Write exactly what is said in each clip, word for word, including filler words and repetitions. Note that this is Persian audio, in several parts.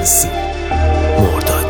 نسیم مرداد.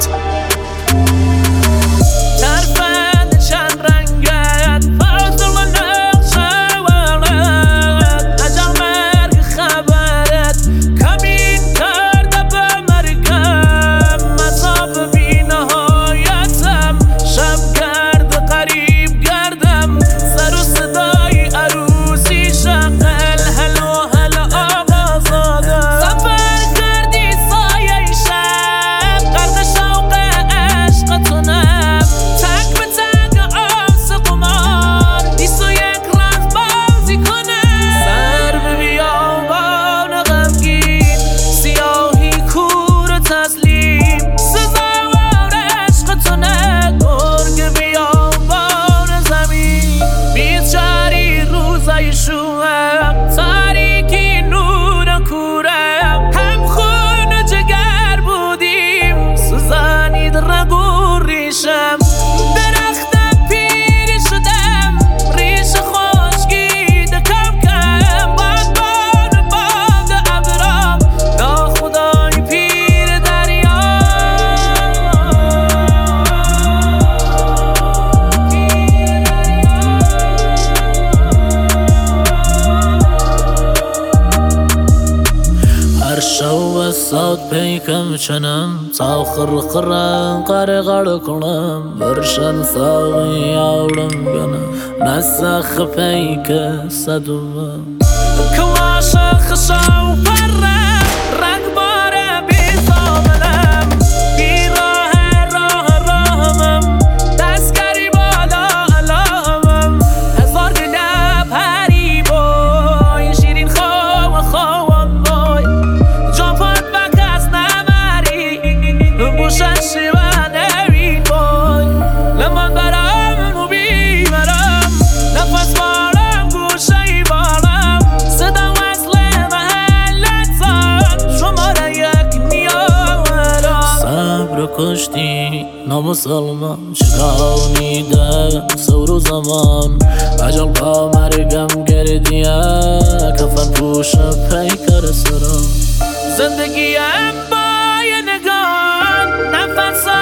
تاریکی نور کورم هم خون جگر بودیم سوزانید رگ و ریشم درختم پیری شدم ریش خشکید کم کم بادبان باد ابرام ناخدای پیر دریا شو ساد پیکم چنم تا خرخرم قره غړ کنم برشن ساغی آورم گنم نسخ پیک صدوم کواش خشاو پره رنگ باره بی زامنم بی راه راه راهمم دستگری بالا علامم هزار دلم هری بای شیرین خواه خوام بای بوشن شیوان اوین بای لمن برم و بیمرم نفس بارم گوشه بارم صدا وصل محلتان شماره یک میارم صبر کشتی نامسلمان چکاونیده سور و زمان عجل با مرگم گردیه کفن پوش پیکر سرم زندگیم با نگاه نفس